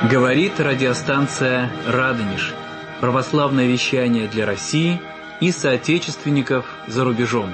Говорит радиостанция «Радонеж». Православное вещание для России и соотечественников за рубежом.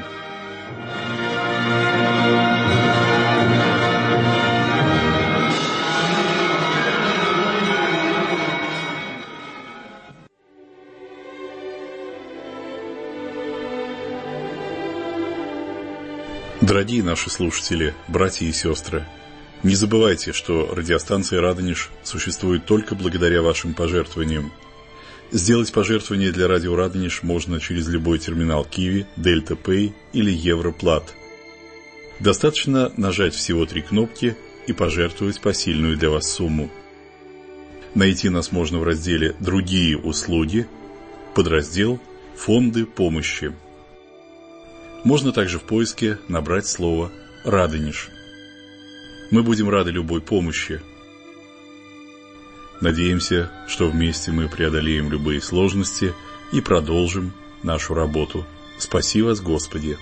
Дорогие наши слушатели, братья и сестры, не забывайте, что радиостанция «Радонеж» существует только благодаря вашим пожертвованиям. Сделать пожертвование для радио «Радонеж» можно через любой терминал Киви, Дельта Пэй или Европлат. Достаточно нажать всего 3 кнопки и пожертвовать посильную для вас сумму. Найти нас можно в разделе «Другие услуги», подраздел «Фонды помощи». Можно также в поиске набрать слово «Радонеж». Мы будем рады любой помощи. Надеемся, что вместе мы преодолеем любые сложности и продолжим нашу работу. Спаси вас, Господи!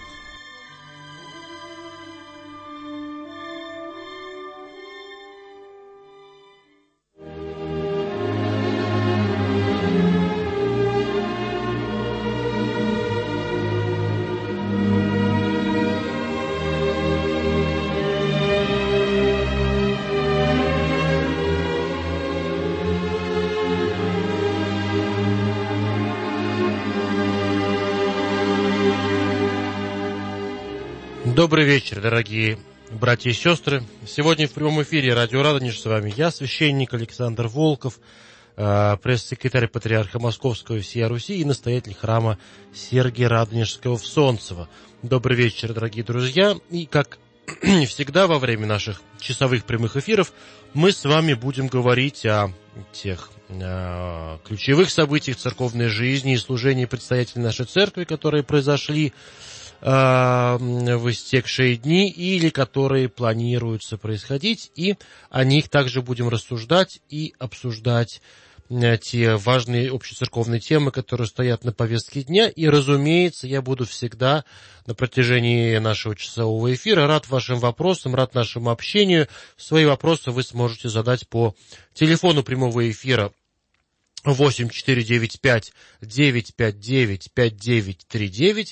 Добрый вечер, дорогие братья и сестры. Сегодня в прямом эфире радио «Радонеж» с вами я, священник Александр Волков, пресс-секретарь патриарха Московского и всея Руси и настоятель храма Сергия Радонежского в Солнцево. Добрый вечер, дорогие друзья. И, как всегда, во время наших часовых прямых эфиров мы с вами будем говорить о тех ключевых событиях церковной жизни и служении предстоятелей нашей церкви, которые произошли в истекшие дни или которые планируются происходить, и о них также будем рассуждать и обсуждать те важные общецерковные темы, которые стоят на повестке дня. И, разумеется, я буду всегда на протяжении нашего часового эфира рад вашим вопросам, рад нашему общению. Свои вопросы вы сможете задать по телефону прямого эфира 8495-959-5939,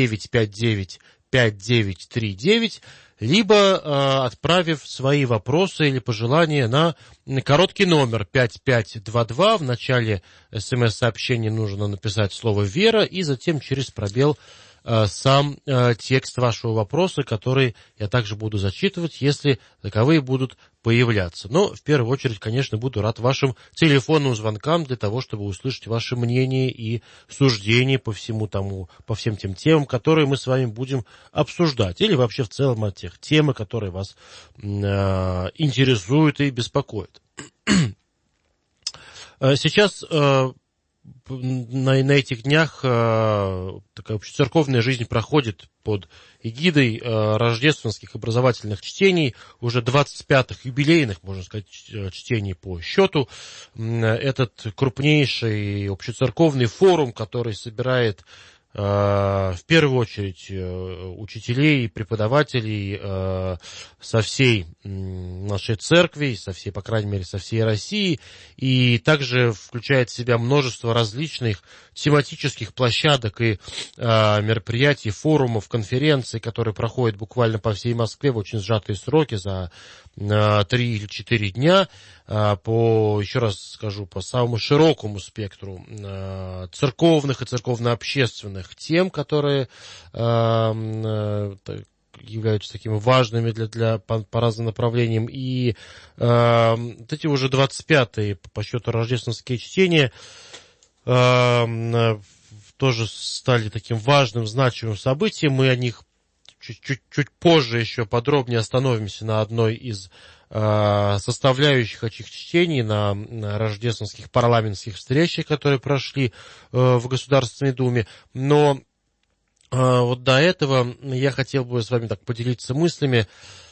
959-5939, либо отправив свои вопросы или пожелания на короткий номер 5522. В начале СМС-сообщения нужно написать слово «Вера» и затем через пробел сам текст вашего вопроса, который я также буду зачитывать, если таковые будут появляться. Но в первую очередь, конечно, буду рад вашим телефонным звонкам для того, чтобы услышать ваше мнение и суждение по всем тем темам, которые мы с вами будем обсуждать, или вообще в целом о тех темах, которые вас интересуют и беспокоят. Сейчас на этих днях такая общецерковная жизнь проходит под эгидой рождественских образовательных чтений, уже 25-х юбилейных, можно сказать, чтений по счету. Этот крупнейший общецерковный форум, который собирает в первую очередь учителей, преподавателей со всей нашей церкви, по крайней мере, со всей России, и также включает в себя множество различных тематических площадок и мероприятий, форумов, конференций, которые проходят буквально по всей Москве в очень сжатые сроки за 3 или 4 дня, еще раз скажу, по самому широкому спектру церковных и церковно-общественных тем, которые являются такими важными по разным направлениям. И вот эти уже 25-е по счету рождественские чтения тоже стали таким важным, значимым событием. Мы о них чуть позже еще подробнее остановимся на одной из составляющих этих чтений, на рождественских парламентских встречах, которые прошли в Государственной Думе. Но вот до этого я хотел бы с вами поделиться мыслями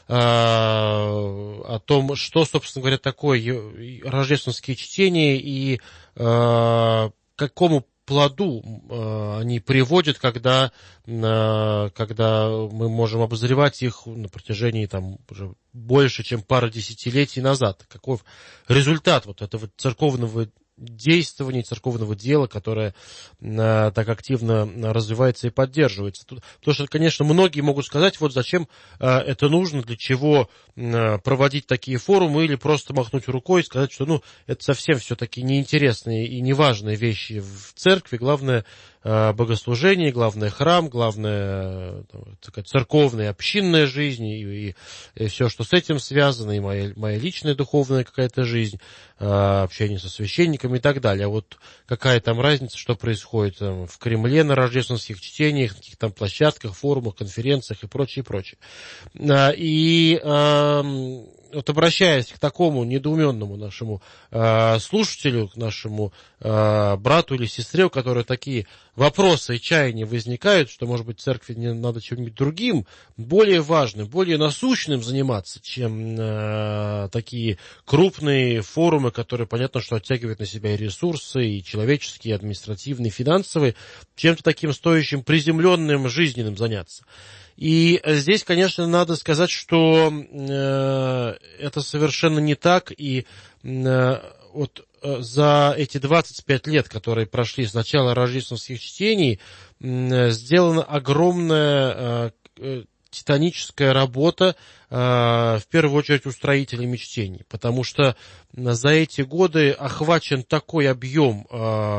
о том, что, собственно говоря, такое рождественские чтения и какому плоду они приводят, когда мы можем обозревать их на протяжении там, уже больше, чем пары десятилетий назад. Каков результат вот этого церковного действования, церковного дела, которое так активно развивается и поддерживается. Потому что, конечно, многие могут сказать, вот зачем это нужно, для чего проводить такие форумы, или просто махнуть рукой и сказать, что это совсем все-таки неинтересные и неважные вещи в церкви. Главное богослужение, главное храм, главное церковная, общинная жизнь и все, что с этим связано, и моя личная духовная какая-то жизнь, общение со священниками и так далее. А вот какая там разница, что происходит там в Кремле на рождественских чтениях, на каких-то там площадках, форумах, конференциях и прочее, прочее. И вот обращаясь к такому недоуменному нашему слушателю, к нашему брату или сестре, у которой такие вопросы и чаяния возникают, что, может быть, церкви не надо чем-нибудь другим, более важным, более насущным заниматься, чем такие крупные форумы, которые, понятно, что оттягивают на себя и ресурсы, и человеческие, и административные, и финансовые, чем-то таким стоящим, приземленным, жизненным заняться. И здесь, конечно, надо сказать, что это совершенно не так, и вот за эти 25 лет, которые прошли с начала рождественских чтений, сделана огромная титаническая работа, в первую очередь, у строителей мечтений, потому что за эти годы охвачен такой объем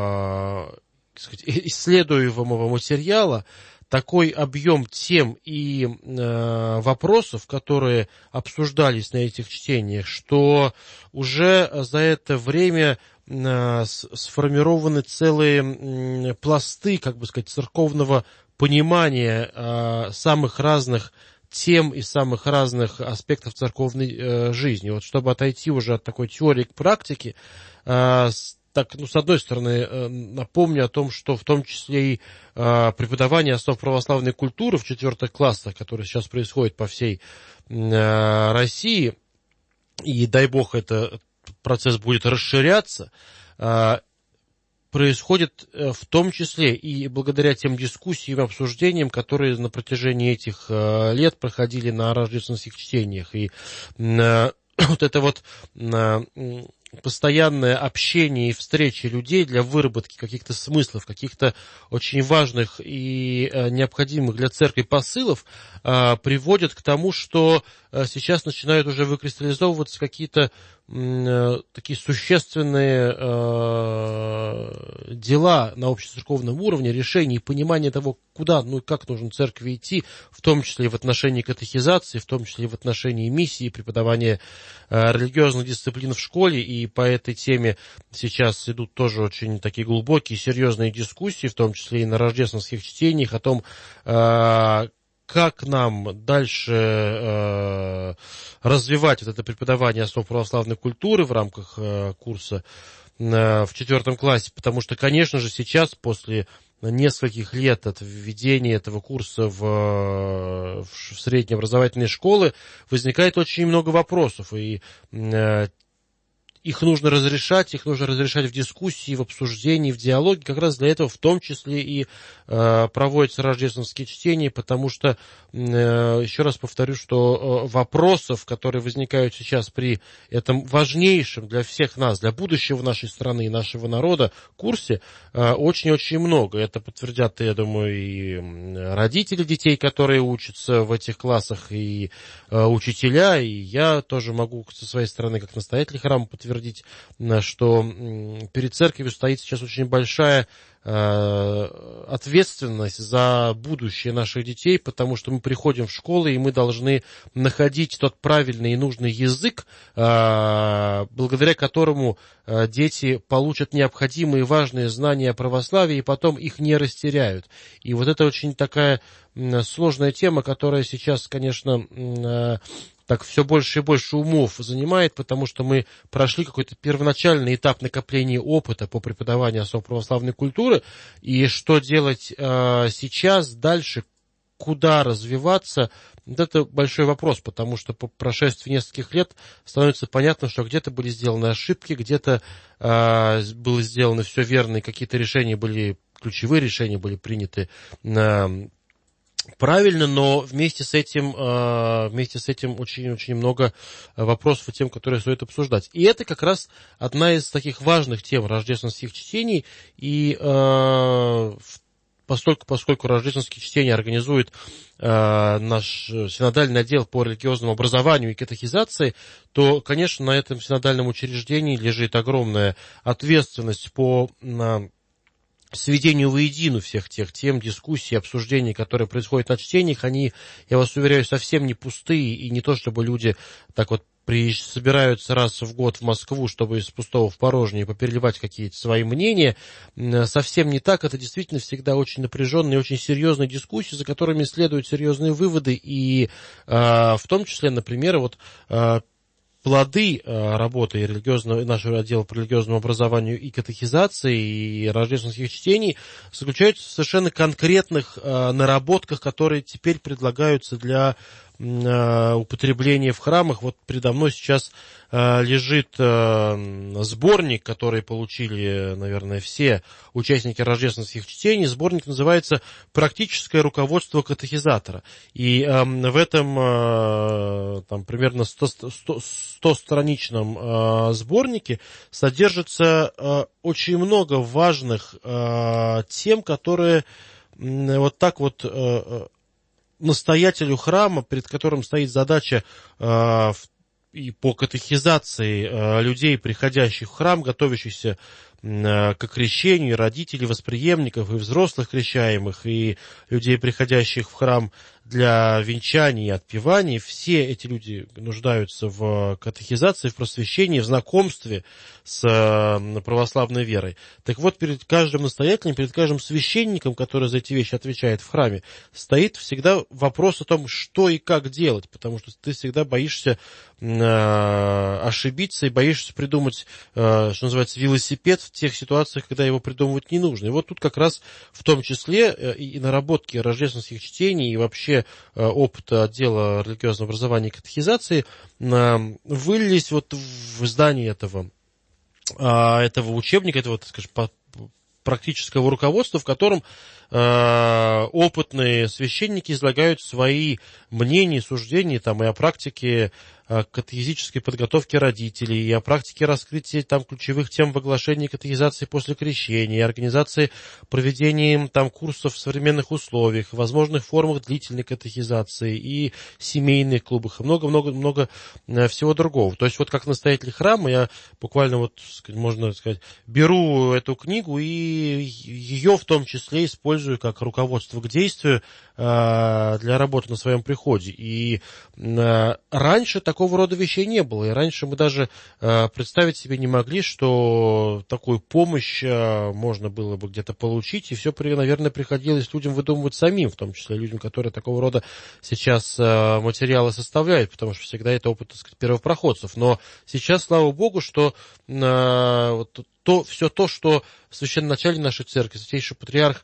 исследуемого материала, такой объем тем и вопросов, которые обсуждались на этих чтениях, что уже за это время сформированы целые пласты, как бы сказать, церковного понимания самых разных тем и самых разных аспектов церковной жизни. Вот чтобы отойти уже от такой теории к практике, так, с одной стороны, напомню о том, что в том числе и преподавание основ православной культуры в 4 классах, которое сейчас происходит по всей России, и дай бог этот процесс будет расширяться, происходит в том числе и благодаря тем дискуссиям и обсуждениям, которые на протяжении этих лет проходили на рождественских чтениях. И вот это вот постоянное общение и встречи людей для выработки каких-то смыслов, каких-то очень важных и необходимых для церкви посылов приводит к тому, что сейчас начинают уже выкристаллизовываться какие-то такие существенные дела на общецерковном уровне, решения и понимание того, куда, как нужно церкви идти, в том числе и в отношении катехизации, в том числе и в отношении миссии, преподавания религиозных дисциплин в школе. И по этой теме сейчас идут тоже очень такие глубокие, серьезные дискуссии, в том числе и на рождественских чтениях, о том, как нам дальше развивать вот это преподавание основ православной культуры в рамках курса в 4 классе, потому что, конечно же, сейчас, после нескольких лет от введения этого курса в среднеобразовательные школы, возникает очень много вопросов, и их нужно разрешать в дискуссии, в обсуждении, в диалоге. Как раз для этого в том числе и проводятся рождественские чтения, потому что, еще раз повторю, что вопросов, которые возникают сейчас при этом важнейшем для всех нас, для будущего нашей страны и нашего народа курсе, очень-очень много. Это подтвердят, я думаю, и родители детей, которые учатся в этих классах, и учителя, и я тоже могу со своей стороны, как настоятель храма, подтвердить, что перед церковью стоит сейчас очень большая ответственность за будущее наших детей, потому что мы приходим в школы, и мы должны находить тот правильный и нужный язык, благодаря которому дети получат необходимые важные знания о православии, и потом их не растеряют. И вот это очень такая сложная тема, которая сейчас, конечно, так все больше и больше умов занимает, потому что мы прошли какой-то первоначальный этап накопления опыта по преподаванию основ православной культуры, и что делать сейчас, дальше, куда развиваться, Вот это большой вопрос, потому что по прошествии нескольких лет становится понятно, что где-то были сделаны ошибки, где-то было сделано все верно, и какие-то ключевые решения были приняты правильно, но вместе с этим очень много вопросов и тем, которые стоит обсуждать. И это как раз одна из таких важных тем рождественских чтений, и поскольку рождественские чтения организует наш синодальный отдел по религиозному образованию и катехизации, то, конечно, на этом синодальном учреждении лежит огромная ответственность по сведению воедино всех тех тем, дискуссий, обсуждений, которые происходят на чтениях. Они, я вас уверяю, совсем не пустые, и не то, чтобы люди так вот собираются раз в год в Москву, чтобы из пустого в порожнее попереливать какие-то свои мнения. Совсем не так. Это действительно всегда очень напряженные, очень серьезные дискуссии, за которыми следуют серьезные выводы. И в том числе, например, плоды работы нашего отдела по религиозному образованию и катехизации и рождественских чтений заключаются в совершенно конкретных наработках, которые теперь предлагаются для употребления в храмах. Вот передо мной сейчас лежит сборник, который получили, наверное, все участники рождественских чтений. Сборник называется «Практическое руководство катехизатора». И в этом там, примерно 100-страничном сборнике содержится очень много важных тем, которые вот так вот настоятелю храма, перед которым стоит задача и по катехизации людей, приходящих в храм, готовящихся к крещению, и родителей, восприемников, и взрослых крещаемых, и людей, приходящих в храм для венчаний и отпеваний. Все эти люди нуждаются в катехизации, в просвещении, в знакомстве с православной верой. Так вот, перед каждым настоятелем, перед каждым священником, который за эти вещи отвечает в храме, стоит всегда вопрос о том, что и как делать, потому что ты всегда боишься ошибиться и боишься придумать, что называется, велосипед в тех ситуациях, когда его придумывать не нужно. И вот тут как раз в том числе и наработки рождественских чтений, и вообще опыта отдела религиозного образования и катехизации вылились вот в издании этого учебника, этого, так скажем, практического руководства, в котором опытные священники излагают свои мнения, суждения там, и о практике катехизической подготовки родителей, и о практике раскрытия там ключевых тем в оглашении катехизации после крещения, и организации проведения там курсов в современных условиях, возможных формах длительной катехизации и семейных клубах, и много-много-много всего другого. То есть вот как настоятель храма я буквально вот, можно сказать, беру эту книгу и ее в том числе использую как руководство к действию для работы на своем приходе. И раньше такого рода вещей не было. И раньше мы даже представить себе не могли, что такую помощь можно было бы где-то получить. И все, наверное, приходилось людям выдумывать самим, в том числе людям, которые такого рода сейчас материалы составляют, потому что всегда это опыт, так сказать, первопроходцев. Но сейчас, слава Богу, что все то, что в священноначале нашей церкви святейший патриарх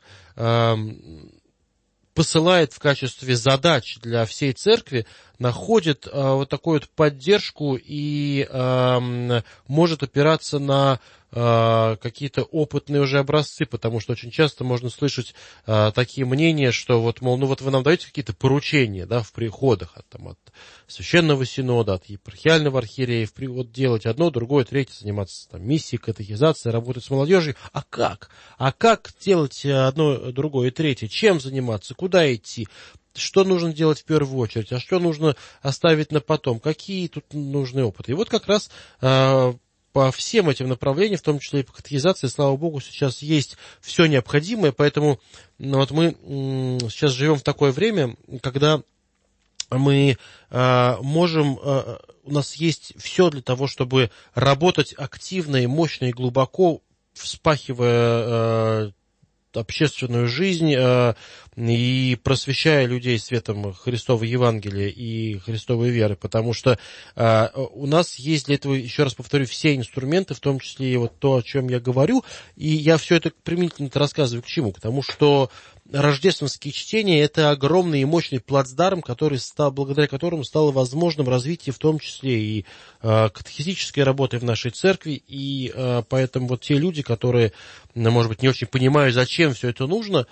посылает в качестве задач для всей церкви, находит вот такую вот поддержку и может опираться на какие-то опытные уже образцы, потому что очень часто можно слышать такие мнения, что вот, мол, ну вот вы нам даете какие-то поручения, да, в приходах от священного синода, от епархиального архиерея, вот делать одно, другое, третье, заниматься там миссией, катехизацией, работать с молодежью. А как? А как делать одно, другое, третье? Чем заниматься? Куда идти? Что нужно делать в первую очередь? А что нужно оставить на потом? Какие тут нужны опыты? И вот как раз по всем этим направлениям, в том числе и по катехизации, слава Богу, сейчас есть все необходимое, поэтому вот мы сейчас живем в такое время, когда мы можем, у нас есть все для того, чтобы работать активно и мощно и глубоко, вспахивая общественную жизнь и просвещая людей светом Христова Евангелия и Христовой веры, потому что у нас есть для этого, еще раз повторю, все инструменты, в том числе и вот то, о чем я говорю, и я все это применительно рассказываю к чему? К тому, что рождественские чтения – это огромный и мощный плацдарм, благодаря которому стало возможным развитие в том числе и катехизической работы в нашей церкви, и поэтому вот те люди, которые, может быть, не очень понимают, зачем все это нужно,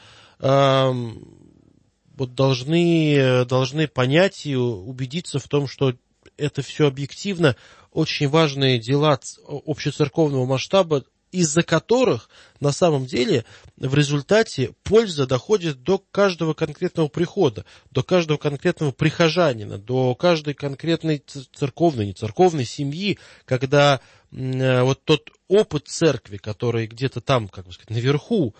вот должны понять и убедиться в том, что это все объективно очень важные дела общецерковного масштаба, из-за которых на самом деле в результате польза доходит до каждого конкретного прихода, до каждого конкретного прихожанина, до каждой конкретной церковной, не церковной семьи, когда вот тот опыт церкви, который где-то там, как бы сказать, наверху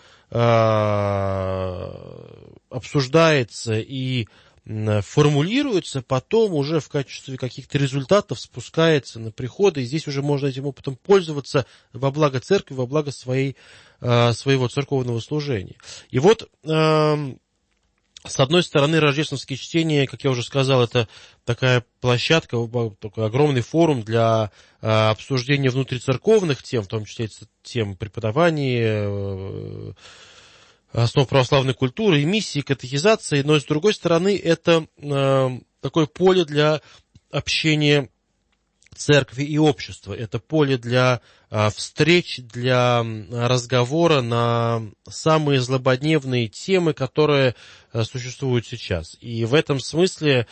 обсуждается и формулируется, потом уже в качестве каких-то результатов спускается на приходы, и здесь уже можно этим опытом пользоваться во благо церкви, во благо своего церковного служения. И вот, с одной стороны, рождественские чтения, как я уже сказал, это такая площадка, такой огромный форум для обсуждения внутрицерковных тем, в том числе тем преподавания, основ православной культуры и миссии, катехизации, но, с другой стороны, это такое поле для общения церкви и общества. Это поле для встреч, для разговора на самые злободневные темы, которые существуют сейчас. И в этом смысле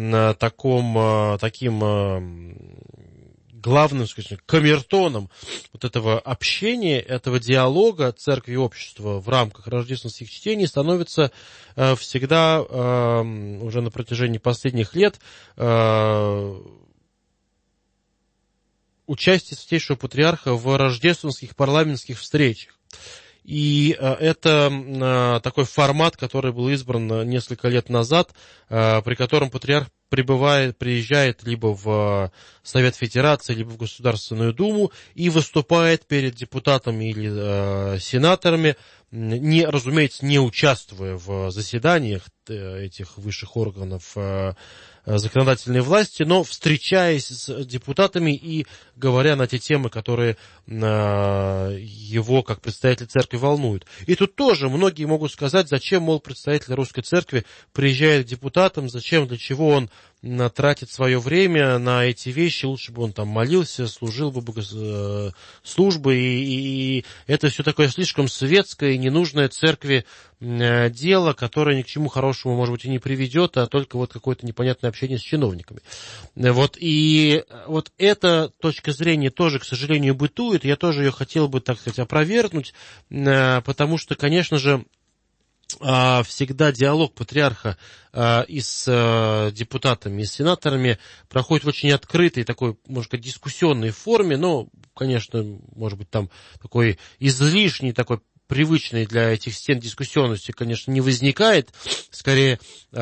таким главным, скажем, камертоном вот этого общения, этого диалога церкви и общества в рамках рождественских чтений становится всегда, уже на протяжении последних лет, участие Святейшего Патриарха в рождественских парламентских встречах. И это такой формат, который был избран несколько лет назад, при котором патриарх приезжает либо в Совет Федерации, либо в Государственную Думу и выступает перед депутатами или сенаторами, разумеется, не участвуя в заседаниях этих высших органов законодательной власти, но встречаясь с депутатами и говоря на те темы, которые его, как представителя церкви, волнуют. И тут тоже многие могут сказать, зачем, мол, представитель русской церкви приезжает к депутатам, зачем, для чего он тратит свое время на эти вещи, лучше бы он там молился, служил бы богослужбы, и это все такое слишком светское и ненужное церкви дело, которое ни к чему хорошему, может быть, и не приведет, а только вот какое-то непонятное общение с чиновниками. Вот, и вот эта точка зрения тоже, к сожалению, бытует, я тоже ее хотел бы, так сказать, опровергнуть, потому что, конечно же, всегда диалог патриарха и с депутатами, и с сенаторами проходит в очень открытой, такой, можно сказать, дискуссионной форме, но, конечно, может быть, там такой излишний, такой привычной для этих стен дискуссионности, конечно, не возникает. Скорее,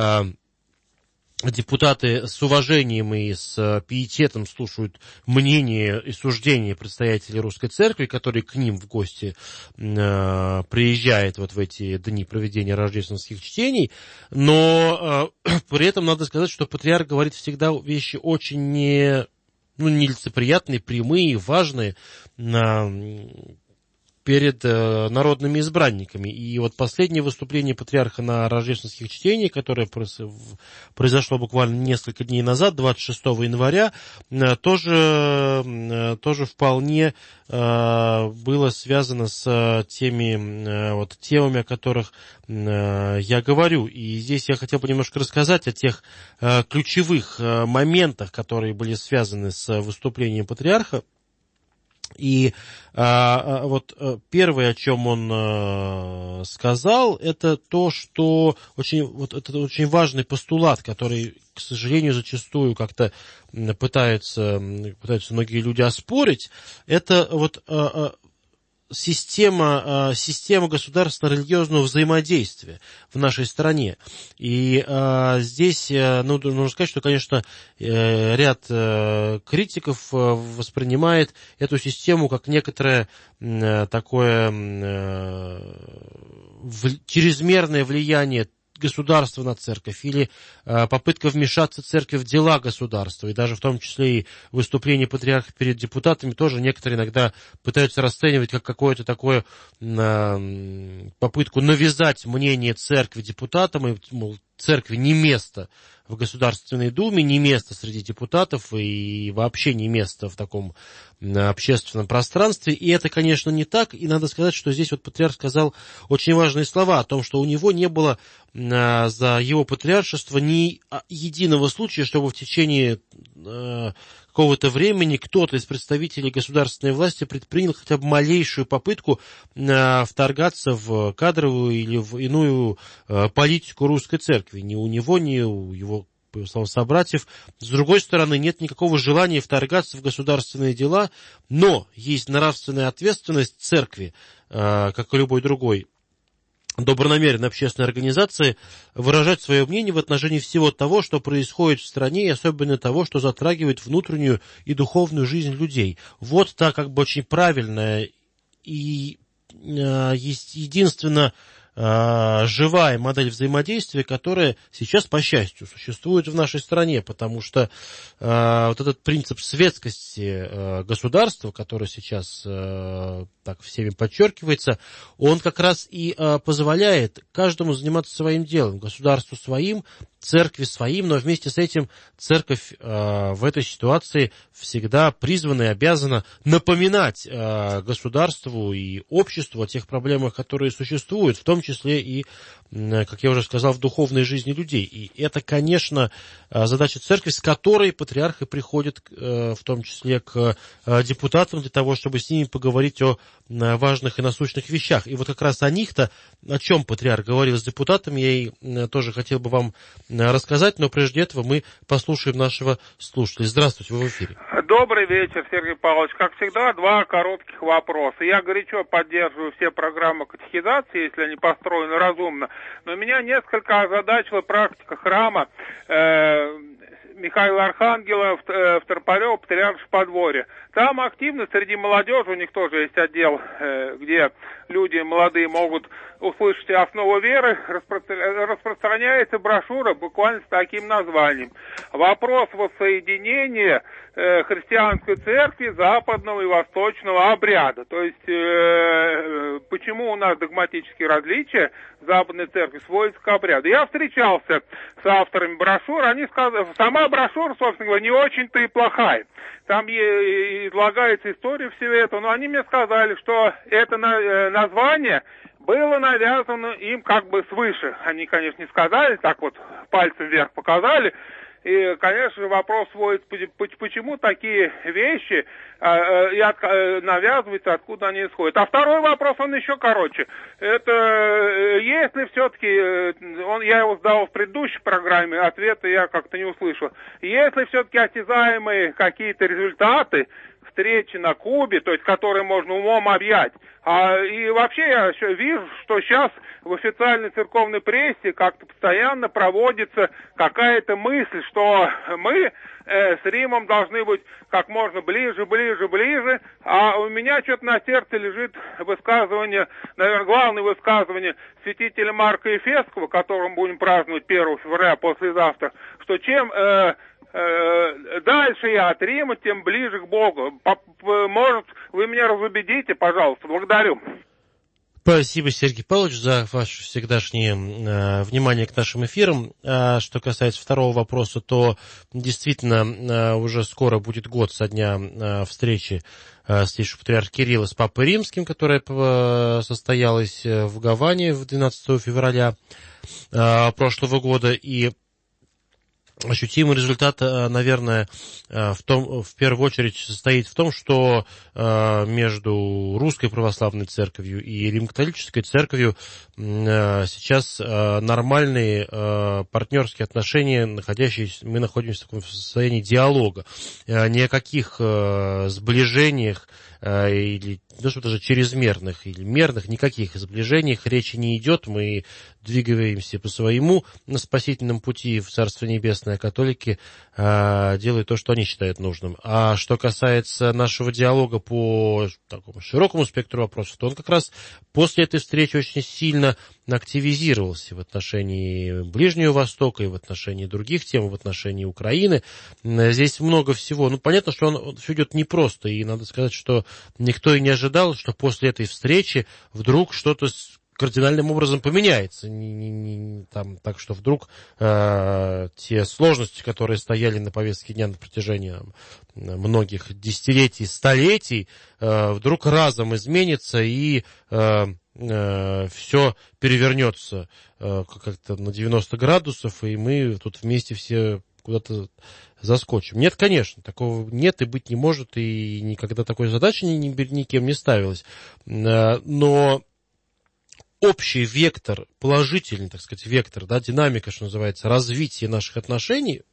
депутаты с уважением и с пиететом слушают мнение и суждения представителей Русской Церкви, которые к ним в гости приезжают вот в эти дни проведения рождественских чтений, но при этом надо сказать, что патриарх говорит всегда вещи очень нелицеприятные, прямые, важные, перед народными избранниками. И вот последнее выступление патриарха на рождественских чтениях, которое произошло буквально несколько дней назад, 26 января, тоже вполне было связано с темами, о которых я говорю. И здесь я хотел бы немножко рассказать о тех ключевых моментах, которые были связаны с выступлением патриарха. И вот первое, о чем он сказал, это то, что это очень важный постулат, который, к сожалению, зачастую как-то пытаются многие люди оспорить. Это вот система государственно-религиозного взаимодействия в нашей стране. И здесь, нужно сказать, что, конечно, ряд критиков воспринимает эту систему как некоторое такое чрезмерное влияние государства на церковь, или попытка вмешаться церкви в дела государства, и даже в том числе и выступление патриарха перед депутатами, тоже некоторые иногда пытаются расценивать как какое-то такое попытку навязать мнение церкви депутатам, и, мол, церкви не место в Государственной Думе, не место среди депутатов и вообще не место в таком общественном пространстве. И это, конечно, не так. И надо сказать, что здесь вот патриарх сказал очень важные слова о том, что у него не было за его патриаршество ни единого случая, чтобы в течение какого-то времени кто-то из представителей государственной власти предпринял хотя бы малейшую попытку вторгаться в кадровую или в иную политику русской церкви. Ни у него, ни у его собратьев. С другой стороны, нет никакого желания вторгаться в государственные дела, но есть нравственная ответственность церкви, как и любой другой добронамеренной общественной организации, выражать свое мнение в отношении всего того, что происходит в стране, и особенно того, что затрагивает внутреннюю и духовную жизнь людей. Вот та как бы очень правильная и есть единственно живая модель взаимодействия, которая сейчас, по счастью, существует в нашей стране, потому что вот этот принцип светскости государства, который сейчас так всеми подчеркивается, он как раз и позволяет каждому заниматься своим делом, государству своим, церкви своим, но вместе с этим церковь в этой ситуации всегда призвана и обязана напоминать государству и обществу о тех проблемах, которые существуют, в том числе и, как я уже сказал, в духовной жизни людей. И это, конечно, задача церкви, с которой патриарх и приходит, в том числе к депутатам, для того, чтобы с ними поговорить о важных и насущных вещах. И вот как раз о них-то, о чем патриарх говорил с депутатами, я и тоже хотел бы вам рассказать, но прежде этого мы послушаем нашего слушателя. Здравствуйте, вы в эфире. Добрый вечер, Сергей Павлович. Как всегда, два коротких вопроса. Я горячо поддерживаю все программы катехизации, если они построены разумно, но меня несколько озадачила практика храма Михаила Архангела в Торпарёво, Патриаршем подворье. Там активно среди молодежи, у них тоже есть отдел, где люди молодые могут услышать основу веры, распространяется брошюра буквально с таким названием. Вопрос воссоединения христианской церкви западного и восточного обряда. То есть, почему у нас догматические различия западной церкви сводятся к обряду. Я встречался с авторами брошюры, они сказали, сама брошюра, собственно говоря, не очень-то и плохая. Там излагается история всего этого, но они мне сказали, что это название было навязано им как бы свыше. Они, конечно, не сказали, так вот пальцем вверх показали. И, конечно, вопрос сводится, почему такие вещи навязываются, откуда они исходят. А второй вопрос, он еще короче. Это если все-таки, я его задал в предыдущей программе, ответа я как-то не услышал. Если все-таки осязаемые какие-то результаты встречи на Кубе, то есть которые можно умом объять. И вообще я еще вижу, что сейчас в официальной церковной прессе как-то постоянно проводится какая-то мысль, что мы с Римом должны быть как можно ближе. А у меня что-то на сердце лежит высказывание, наверное, главное высказывание святителя Марка Ефесского, которым будем праздновать 1 февраля послезавтра, что чем дальше я от Рима, тем ближе к Богу. Может, вы меня разубедите, пожалуйста. Благодарю. Спасибо, Сергей Павлович, за ваше всегдашнее внимание к нашим эфирам. Что касается второго вопроса, то действительно уже скоро будет год со дня встречи Святейшего Патриарха Кирилла с Папой Римским, которая состоялась в Гаване 12 февраля прошлого года. И ощутимый результат, наверное, в первую очередь состоит в том, что между Русской Православной Церковью и Римо-католической Церковью сейчас нормальные партнерские отношения, мы находимся в таком состоянии диалога. Ни о каких сближениях или даже чрезмерных или мерных, никаких сближениях речи не идет. Мы двигаемся по своему на спасительном пути в Царство Небесное, а католики делают то, что они считают нужным. А что касается нашего диалога по такому широкому спектру вопросов, то он как раз после этой встречи очень сильно активизировался в отношении Ближнего Востока и в отношении других тем, в отношении Украины. Здесь много всего. Ну, понятно, что он все идет непросто, и надо сказать, что никто и не ожидал, что после этой встречи вдруг что-то кардинальным образом поменяется. Так что вдруг те сложности, которые стояли на повестке дня на протяжении многих десятилетий, столетий, вдруг разом изменится и все перевернется как-то на 90 градусов, и мы тут вместе все куда-то заскочим. Нет, конечно, такого нет и быть не может, и никогда такой задачи никем не ставилась. Но общий вектор, положительный, так сказать, вектор, да, динамика, что называется, развития наших отношений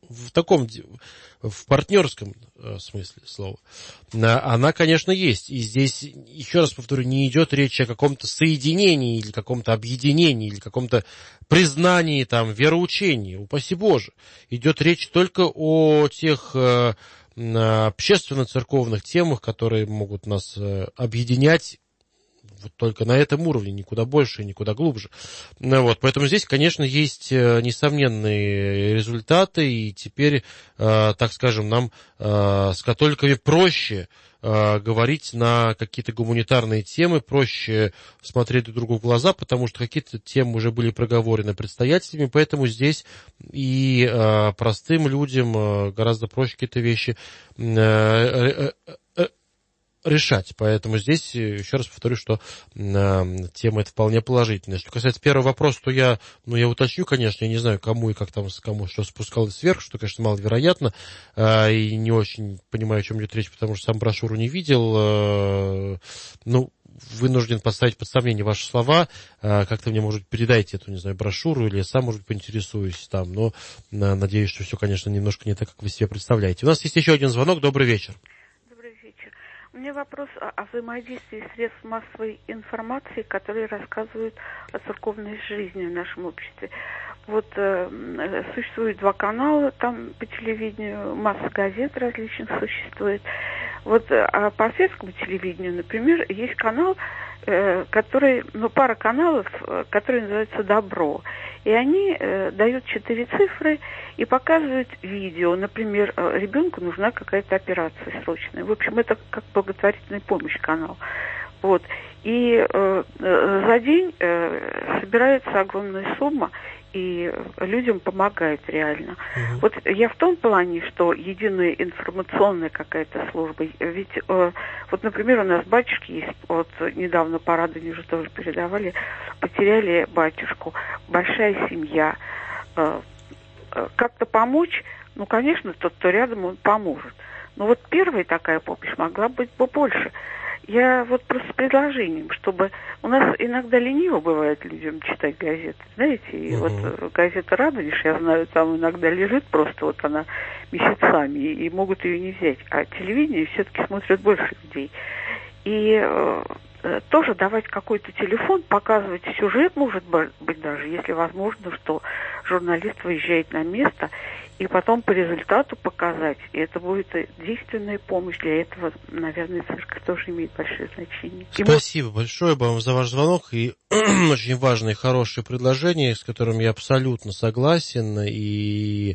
в партнерском смысле слова, она, конечно, есть. И здесь, еще раз повторю, не идет речь о каком-то соединении или каком-то объединении или каком-то признании там вероучений, упаси Боже. Идет речь только о тех общественно-церковных темах, которые могут нас объединять вот только на этом уровне, никуда больше, никуда глубже. Вот, поэтому здесь, конечно, есть несомненные результаты, и теперь, так скажем, нам с католиками проще говорить на какие-то гуманитарные темы, проще смотреть друг другу в глаза, потому что какие-то темы уже были проговорены предстоятелями, поэтому здесь и простым людям гораздо проще какие-то вещи решать. Поэтому здесь, еще раз повторю, что тема эта вполне положительная. Что касается первого вопроса, то я уточню, конечно, я не знаю, кому и как там, кому что спускалось сверху, что, конечно, маловероятно, и не очень понимаю, о чем идет речь, потому что сам брошюру не видел. Вынужден поставить под сомнение ваши слова. Как-то мне, может быть, передайте эту, не знаю, брошюру, или я сам, может быть, поинтересуюсь там. Но надеюсь, что все, конечно, немножко не так, как вы себе представляете. У нас есть еще один звонок. Добрый вечер. У меня вопрос о взаимодействии средств массовой информации, которые рассказывают о церковной жизни в нашем обществе. Вот существует 2 канала там по телевидению, масса газет различных существует. Вот по светскому телевидению, например, есть канал, пара каналов, которые называются «Добро». И они дают 4 цифры и показывают видео. Например, ребенку нужна какая-то операция срочная. В общем, это как благотворительная помощь канал. Вот. И за день собирается огромная сумма, и людям помогает реально. Вот я в том плане, что единая информационная какая-то служба, ведь вот, например, у нас батюшки есть, вот недавно по Радонежу уже тоже передавали, потеряли батюшку, большая семья, как-то помочь, конечно, тот, кто рядом, он поможет. Но вот первая такая помощь могла быть побольше. Я вот просто с предложением, чтобы... У нас иногда лениво бывает людям читать газеты, знаете, и вот газета «Радонеж», я знаю, там иногда лежит просто, вот она месяцами, и могут ее не взять. А телевидение все-таки смотрят больше людей. И тоже давать какой-то телефон, показывать сюжет, может быть, даже, если возможно, что журналист выезжает на место, и потом по результату показать. И это будет действенная помощь. Для этого, наверное, церковь тоже имеет большое значение. Спасибо большое вам за ваш звонок. И очень важное и хорошее предложение, с которым я абсолютно согласен. И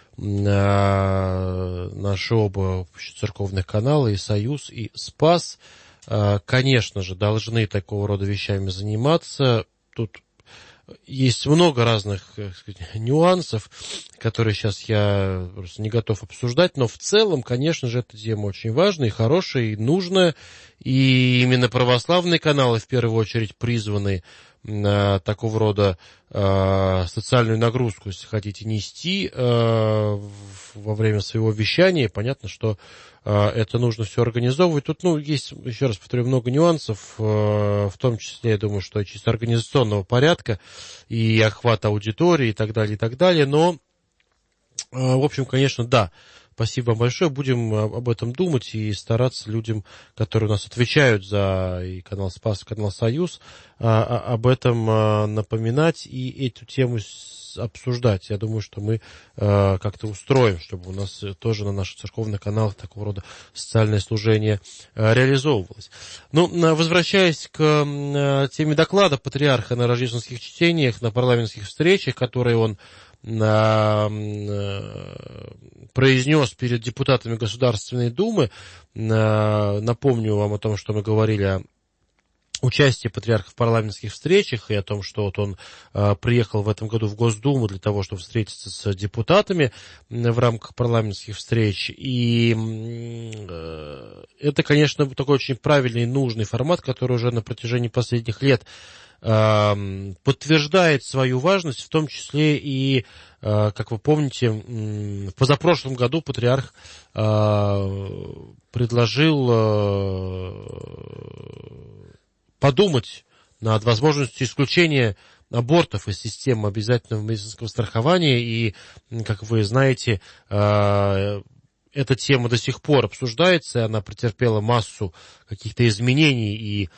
наши оба церковных канала, и «Союз», и «Спас», конечно же, должны такого рода вещами заниматься. Тут есть много разных, так сказать, нюансов, которые сейчас я просто не готов обсуждать, но в целом, конечно же, эта тема очень важная и хорошая, и нужная, и именно православные каналы в первую очередь призваны такого рода социальную нагрузку, если хотите, нести во время своего вещания. Понятно, что это нужно все организовывать. Тут, есть, еще раз повторю, много нюансов, в том числе, я думаю, что чисто организационного порядка и охвата аудитории и так далее, но, в общем, конечно, да, Спасибо вам большое. Будем об этом думать и стараться людям, которые у нас отвечают за и канал «Спас», и канал «Союз», об этом напоминать и эту тему обсуждать. Я думаю, что мы как-то устроим, чтобы у нас тоже на наших церковных каналах такого рода социальное служение реализовывалось. Ну, возвращаясь к теме доклада патриарха на рождественских чтениях, на парламентских встречах, которые он произнес перед депутатами Государственной Думы, напомню вам о том, что мы говорили о участие патриарха в парламентских встречах и о том, что вот он приехал в этом году в Госдуму для того, чтобы встретиться с депутатами в рамках парламентских встреч. И это, конечно, такой очень правильный и нужный формат, который уже на протяжении последних лет подтверждает свою важность, в том числе и, как вы помните, в позапрошлом году патриарх предложил подумать над возможностью исключения абортов из системы обязательного медицинского страхования. И, как вы знаете, эта тема до сих пор обсуждается, она претерпела массу каких-то изменений и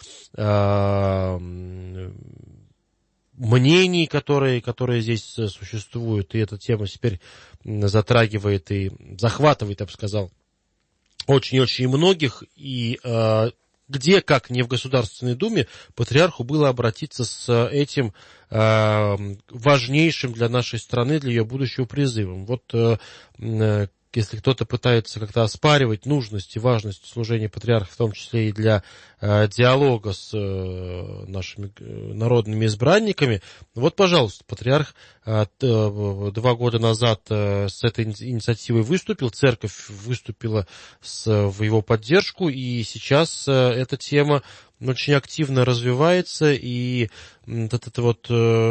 мнений, которые здесь существуют. И эта тема теперь затрагивает и захватывает, я бы сказал, очень-очень многих. И где, как не в Государственной Думе, патриарху было обратиться с этим важнейшим для нашей страны, для ее будущего призывом. Вот если кто-то пытается как-то оспаривать нужность и важность служения патриарха, в том числе и для диалога с нашими народными избранниками, вот, пожалуйста, патриарх 2 года назад с этой инициативой выступил, церковь выступила в его поддержку, и сейчас эта тема очень активно развивается, и это вот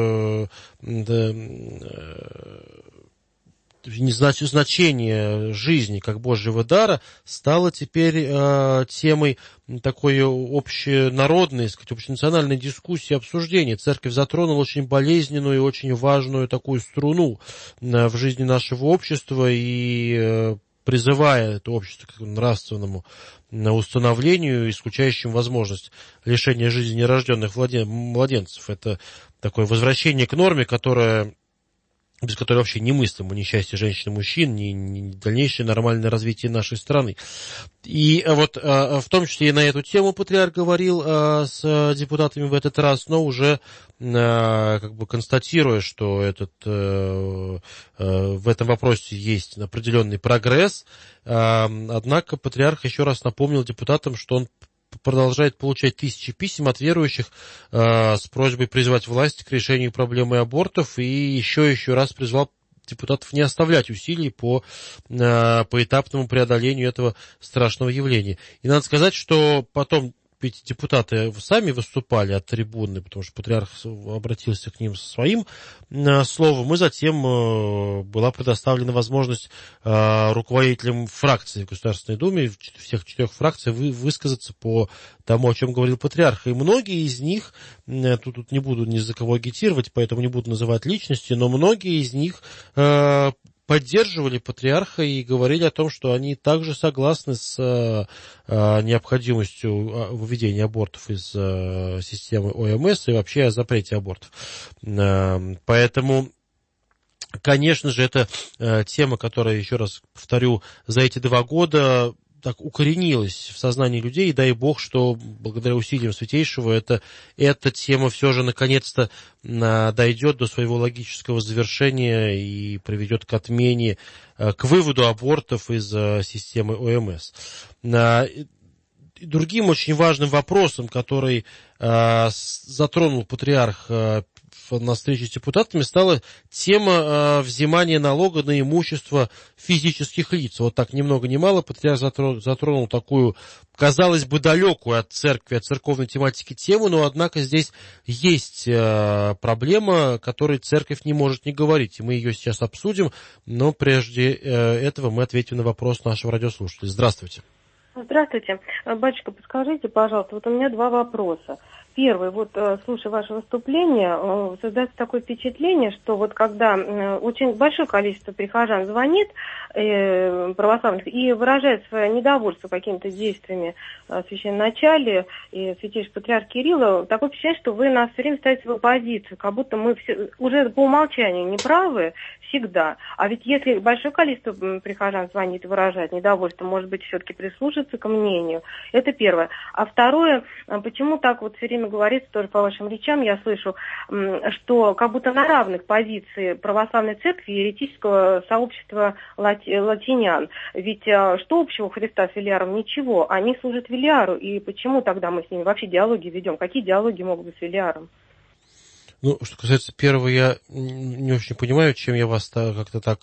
значение жизни как Божьего дара стало теперь темой такой общенародной, сказать, общенациональной дискуссии, обсуждения. Церковь затронула очень болезненную и очень важную такую струну в жизни нашего общества, и призывая это общество к нравственному установлению, исключающему возможность лишения жизни нерожденных младенцев. Это такое возвращение к норме, без которой вообще немыслимо ни счастье женщин и мужчин, ни дальнейшее нормальное развитие нашей страны. И вот в том числе и на эту тему патриарх говорил с депутатами в этот раз, но уже как бы констатируя, что в этом вопросе есть определенный прогресс. Однако патриарх еще раз напомнил депутатам, что он продолжает получать тысячи писем от верующих с просьбой призвать власть к решению проблемы абортов, и еще раз призвал депутатов не оставлять усилий по поэтапному преодолению этого страшного явления. И надо сказать, что потом ведь депутаты сами выступали от трибуны, потому что патриарх обратился к ним со своим словом, и затем была предоставлена возможность руководителям фракций в Государственной Думе, всех 4 фракций, высказаться по тому, о чем говорил патриарх. И многие из них, тут не буду ни за кого агитировать, поэтому не буду называть личности, но многие из них поддерживали патриарха и говорили о том, что они также согласны с необходимостью выведения абортов из системы ОМС и вообще о запрете абортов. Поэтому, конечно же, это тема, которая, еще раз повторю, за эти 2 года так укоренилась в сознании людей, и дай Бог, что благодаря усилиям Святейшего эта тема все же наконец-то дойдет до своего логического завершения и приведет к отмене, к выводу абортов из системы ОМС. Другим очень важным вопросом, который затронул патриарх на встрече с депутатами, стала тема взимания налога на имущество физических лиц. Вот так ни много ни мало патриарх затронул такую, казалось бы, далекую от церкви, от церковной тематики тему, но, однако, здесь есть проблема, о которой церковь не может не говорить, и мы ее сейчас обсудим, но прежде этого мы ответим на вопрос нашего радиослушателя. Здравствуйте. Здравствуйте. Батюшка, подскажите, пожалуйста, вот у меня два вопроса. Первый, вот слушая ваше выступление, создается такое впечатление, что вот когда очень большое количество прихожан звонит, православных, и выражает свое недовольство какими-то действиями священноначалия и святейшего патриарха Кирилла, такое впечатление, что вы нас все время ставите в оппозицию, как будто мы все, уже по умолчанию неправы всегда. А ведь если большое количество прихожан звонит и выражает недовольство, может быть, все-таки прислушаться к мнению. Это первое. А второе, почему так вот все время говорится, тоже по вашим речам я слышу, что как будто на равных позиции православной церкви и еретического сообщества латинян. Ведь что общего у Христа с Велиаром? Ничего. Они служат Велиару. И почему тогда мы с ними вообще диалоги ведем? Какие диалоги могут быть с Велиаром? Ну, что касается первого, я не очень понимаю, чем я вас как-то так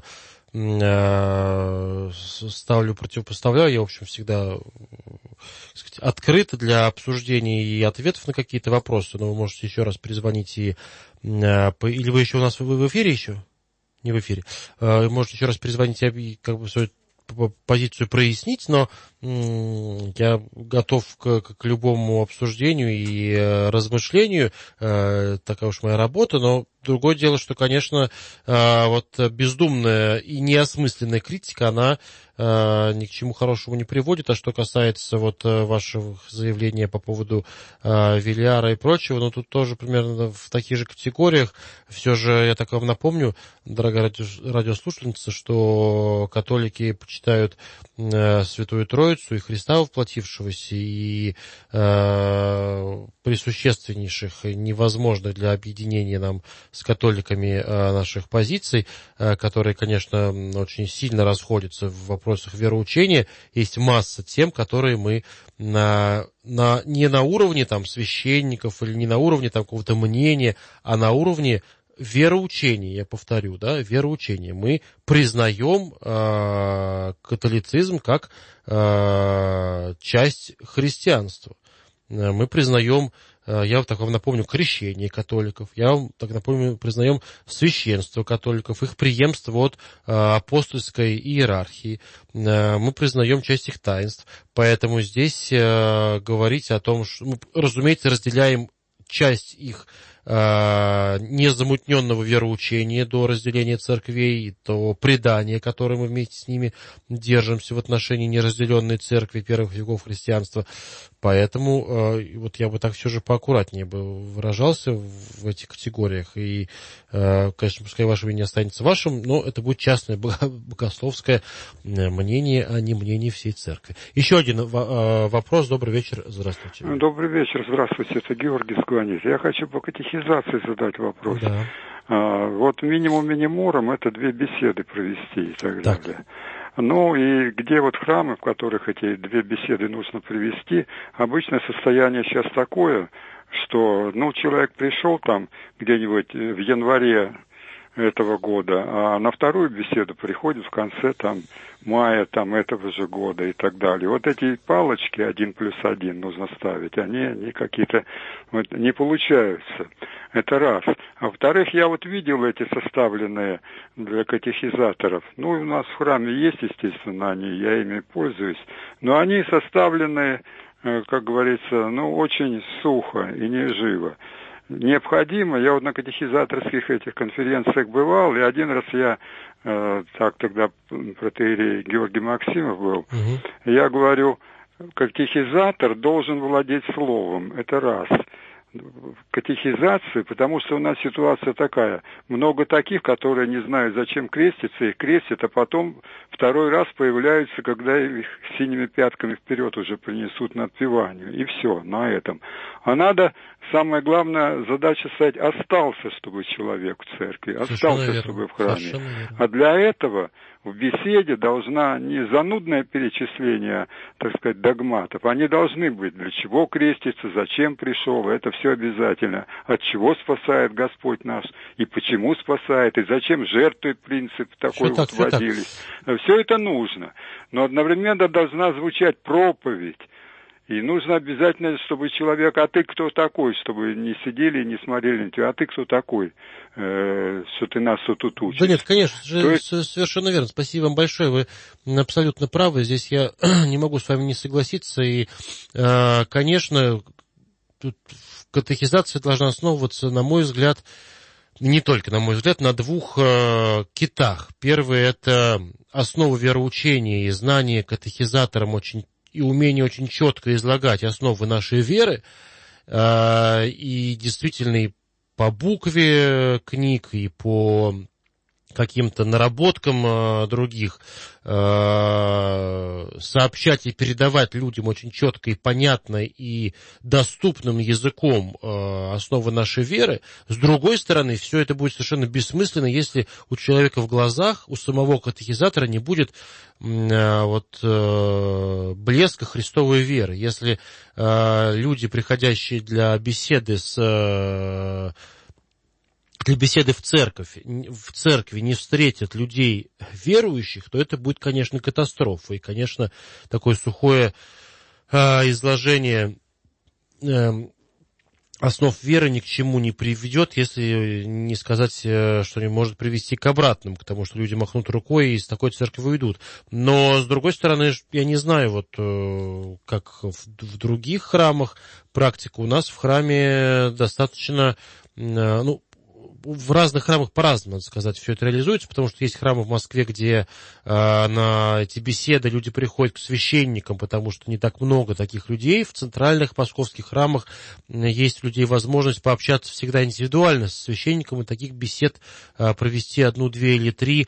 противопоставляю. Я, в общем, всегда, так сказать, открыт для обсуждений и ответов на какие-то вопросы. Но вы можете еще раз перезвонить и... Или вы еще у нас в эфире еще? Не в эфире. Можете еще раз перезвонить и как бы свою позицию прояснить, но я готов к любому обсуждению и размышлению. Такая уж моя работа, но другое дело, что, конечно, вот бездумная и неосмысленная критика, она ни к чему хорошему не приводит. А что касается вот вашего заявления по поводу Велиара и прочего, ну, тут тоже примерно в таких же категориях. Все же, я так вам напомню, дорогая радиослушательница, что католики почитают Святую Троицу и Христа воплотившегося, и присущественнейших, невозможных для объединения нам с католиками наших позиций, которые, конечно, очень сильно расходятся в вопросах вероучения. Есть масса тем, которые мы не на уровне там священников или не на уровне там какого-то мнения, а на уровне вероучения, я повторю, да, вероучения. Мы признаем католицизм как часть христианства. Мы признаем, я так вам напомню, крещение католиков, я вам так напомню, признаем священство католиков, их преемство от апостольской иерархии. Мы признаем часть их таинств. Поэтому здесь говорить о том, что мы, разумеется, разделяем часть их незамутненного вероучения до разделения церквей, до предания, которое мы вместе с ними держимся в отношении неразделенной церкви первых веков христианства. Поэтому вот я бы так все же поаккуратнее бы выражался в этих категориях. И, конечно, пускай ваше мнение останется вашим, но это будет частное богословское мнение, а не мнение всей церкви. Еще один вопрос. Добрый вечер. Здравствуйте. Добрый вечер. Здравствуйте. Это Георгий звонит. Я хочу по катехизации задать вопрос. Да. Вот минимум-минимумом это 2 беседы провести и так далее. Ну и где вот храмы, в которых эти 2 беседы нужно привести, обычное состояние сейчас такое, что, ну, человек пришел там где-нибудь в январе этого года, а на вторую беседу приходит в конце там мая там этого же года и так далее. Вот эти палочки 1+1 нужно ставить, они какие-то вот, не получаются. Это раз. А во-вторых, я вот видел эти составленные для катехизаторов. Ну, у нас в храме есть, естественно, они, я ими пользуюсь, но они составлены, как говорится, ну, очень сухо и не живо. Необходимо, я вот на катехизаторских этих конференциях бывал, и один раз я, так тогда протоиерей Георгий Максимов был, я говорю, катехизатор должен владеть словом, это раз. Катехизации, потому что у нас ситуация такая, много таких, которые не знают, зачем креститься, их крестят, а потом второй раз появляются, когда их синими пятками вперед уже принесут на отпеванию, и все, на этом. А надо, самая главная задача стоять, остался, чтобы человек в церкви, остался, чтобы в храме. А для этого в беседе должна не занудное перечисление, так сказать, догматов. Они должны быть, для чего креститься, зачем пришел, это все обязательно. От чего спасает Господь наш, и почему спасает, и зачем жертвует принцип такой вот вводились. Все это нужно. Но одновременно должна звучать проповедь. И нужно обязательно, чтобы человек, а ты кто такой, чтобы не сидели и не смотрели на тебя, а ты кто такой, что ты нас тут учишь. Да нет, конечно, совершенно верно. Спасибо вам большое, вы абсолютно правы. Здесь я не могу с вами не согласиться. И, конечно, тут катехизация должна основываться, на мой взгляд, не только, на мой взгляд, на двух китах. Первый – это основа вероучения и знание катехизатором и умение очень четко излагать основы нашей веры. И действительно, и по букве книг, и по каким-то наработкам других сообщать и передавать людям очень четко и понятно и доступным языком основы нашей веры. С другой стороны, все это будет совершенно бессмысленно, если у человека в глазах, у самого катехизатора не будет блеска Христовой веры. Если люди, приходящие для беседы в церкви не встретят людей верующих, то это будет, конечно, катастрофа. И, конечно, такое сухое изложение основ веры ни к чему не приведет, если не сказать, что не может привести к обратному, к тому, что люди махнут рукой и из такой церкви уйдут. Но, с другой стороны, я не знаю, как в других храмах практика. У нас в храме достаточно, в разных храмах по-разному, надо сказать, все это реализуется, потому что есть храмы в Москве, где на эти беседы люди приходят к священникам, потому что не так много таких людей. В центральных московских храмах есть у людей возможность пообщаться всегда индивидуально с священником и таких бесед провести 1, 2 или 3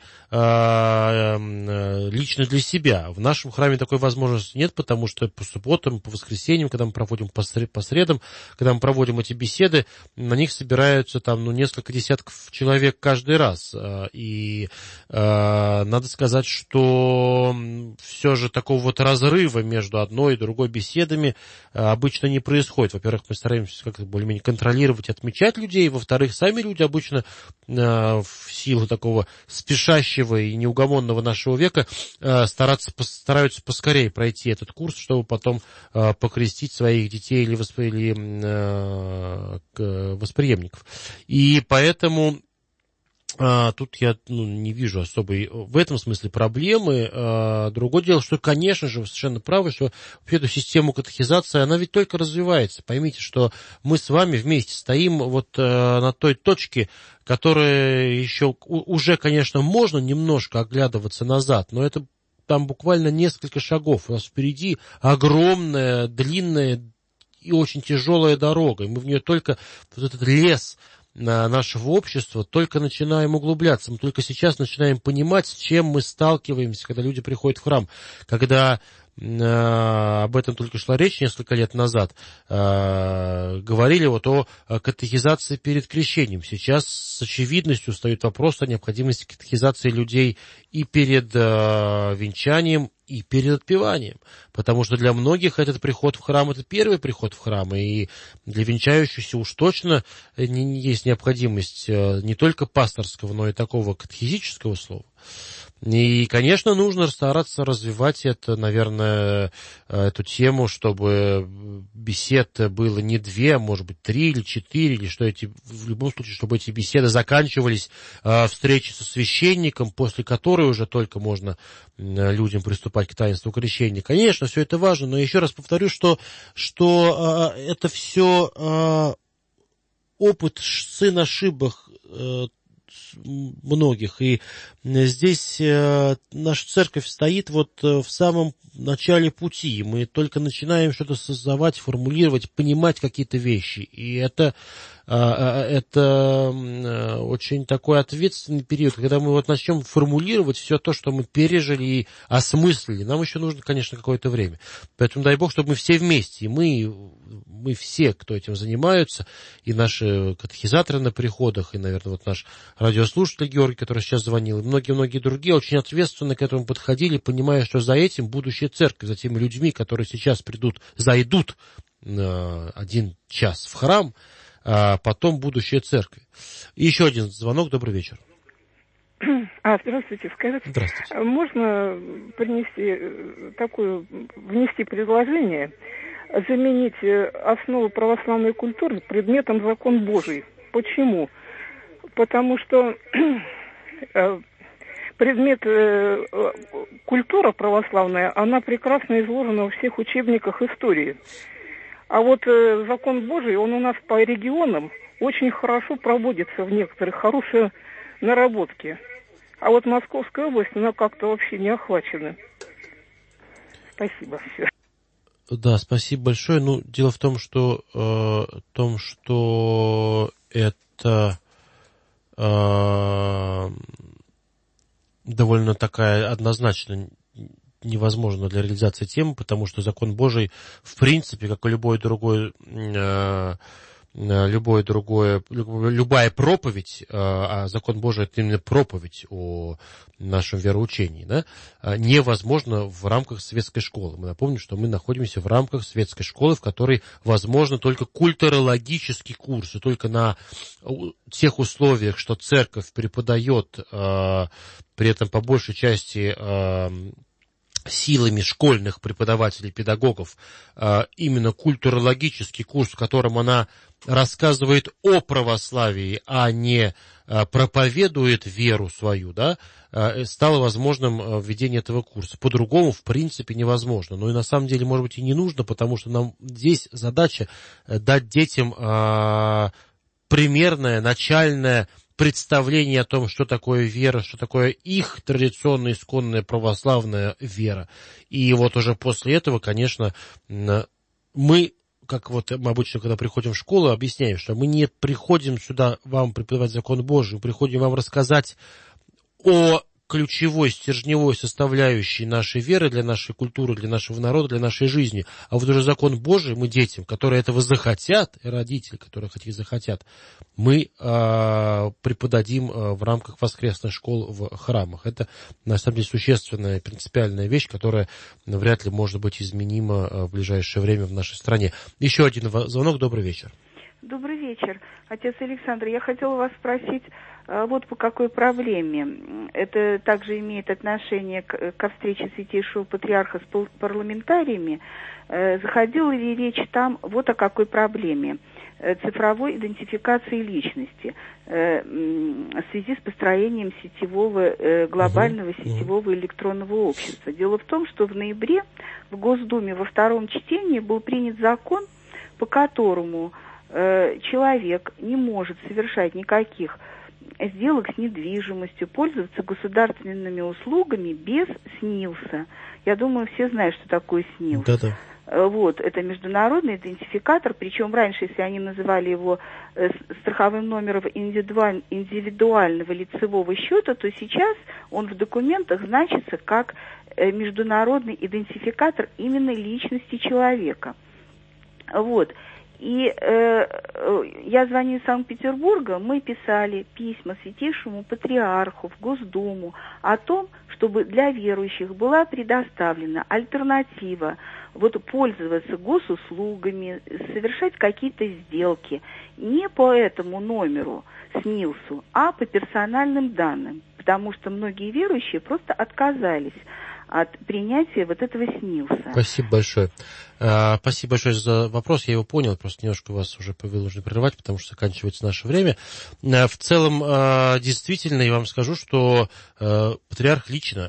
лично для себя. В нашем храме такой возможности нет, потому что по субботам, по воскресеньям, когда мы проводим по средам, когда мы проводим эти беседы, на них собираются там, несколько десятков человек каждый раз. И надо сказать, что все же такого разрыва между одной и другой беседами обычно не происходит. Во-первых, мы стараемся как-то более-менее контролировать и отмечать людей. Во-вторых, сами люди обычно в силу такого спешащего и неугомонного нашего века стараются поскорее пройти этот курс, чтобы потом покрестить своих детей или восприемников. И поэтому тут я не вижу особой в этом смысле проблемы. Другое дело, что, конечно же, вы совершенно правы, что вообще эту систему катехизации, она ведь только развивается. Поймите, что мы с вами вместе стоим на той точке, которая еще уже, конечно, можно немножко оглядываться назад, но это там буквально несколько шагов. У нас впереди огромная, длинная и очень тяжелая дорога, и мы в нее только этот лес нашего общества только начинаем углубляться. Мы только сейчас начинаем понимать, с чем мы сталкиваемся, когда люди приходят в храм. Когда об этом только шла речь несколько лет назад, говорили о катехизации перед крещением. Сейчас с очевидностью встает вопрос о необходимости катехизации людей и перед венчанием, и перед отпеванием, потому что для многих этот приход в храм – это первый приход в храм, и для венчающихся уж точно есть необходимость не только пасторского, но и такого катехизического слова. И, конечно, нужно стараться развивать это, наверное, эту тему, чтобы бесед было не 2, а может быть 3 или 4, или что в любом случае, чтобы эти беседы заканчивались встречей со священником, после которой уже только можно людям приступать к таинству крещения. Конечно, все это важно, но еще раз повторю, что это все опыт сын ошибок многих. И здесь наша церковь стоит в самом начале пути. Мы только начинаем что-то создавать, формулировать, понимать какие-то вещи. И это очень такой ответственный период, когда мы начнем формулировать все то, что мы пережили и осмыслили. Нам еще нужно, конечно, какое-то время. Поэтому дай Бог, чтобы мы все вместе, и мы все, кто этим занимаются, и наши катехизаторы на приходах, и, наверное, наш радиослушатель Георгий, который сейчас звонил, и многие-многие другие очень ответственно к этому подходили, понимая, что за этим будущая церковь, за теми людьми, которые сейчас зайдут 1 час в храм, а потом будущая церковь. И еще один звонок. Добрый вечер. Здравствуйте. Скажите, здравствуйте. Можно внести предложение? заменить основу православной культуры предметом закон Божий. Почему? Потому что предмет культура православная, она прекрасно изложена во всех учебниках истории. А вот закон Божий, он у нас по регионам очень хорошо проводится в некоторых, хорошие наработки. А вот Московская область, она как-то вообще не охвачена. Спасибо. Все. Да, спасибо большое. Ну, дело в том, что это довольно такая однозначно невозможна для реализации темы, потому что закон Божий, в принципе, как и любая проповедь, а закон Божий — это именно проповедь о нашем вероучении, да, невозможно в рамках светской школы. Мы напомним, что мы находимся в рамках светской школы, в которой возможно только культурологический курс, и только на тех условиях, что церковь преподает, при этом по большей части силами школьных преподавателей, педагогов, именно культурологический курс, в котором она рассказывает о православии, а не проповедует веру свою, да, стало возможным введение этого курса. По-другому, в принципе, невозможно. Но и на самом деле, может быть, и не нужно, потому что нам здесь задача дать детям примерное, начальное представление о том, что такое вера, что такое их традиционная, исконная православная вера. И вот уже после этого, конечно, мы, как вот мы обычно, когда приходим в школу, объясняем, что мы не приходим сюда вам преподавать закон Божий, мы приходим вам рассказать о ключевой, стержневой составляющей нашей веры, для нашей культуры, для нашего народа, для нашей жизни. А вот уже закон Божий мы детям, которые этого захотят, и родители, которые хотят захотят, мы преподадим в рамках воскресных школ в храмах. Это, на самом деле, существенная, принципиальная вещь, которая вряд ли может быть изменима в ближайшее время в нашей стране. Еще один звонок. Добрый вечер. Добрый вечер. Отец Александр, я хотела вас спросить вот по какой проблеме. Это также имеет отношение ко встрече Святейшего Патриарха с парламентариями. Заходила ли речь там вот о какой проблеме? Цифровой идентификации личности в связи с построением сетевого, глобального сетевого электронного общества. Дело в том, что в ноябре в Госдуме во втором чтении был принят закон, по которому человек не может совершать никаких сделок с недвижимостью, пользоваться государственными услугами без СНИЛСа. Я думаю, все знают, что такое СНИЛС. Да-да. Вот, это международный идентификатор, причем раньше, если они называли его страховым номером индивидуального лицевого счета, то сейчас он в документах значится как международный идентификатор именно личности человека. Вот. И я звоню из Санкт-Петербурга, мы писали письма Святейшему Патриарху в Госдуму о том, чтобы для верующих была предоставлена альтернатива вот пользоваться госуслугами, совершать какие-то сделки не по этому номеру СНИЛСу, а по персональным данным, потому что многие верующие просто отказались от принятия вот этого СНИЛСа. Спасибо большое. Спасибо большое за вопрос, я его понял, просто немножко вас уже вынужден прерывать, потому что заканчивается наше время. В целом, действительно, я вам скажу, что патриарх лично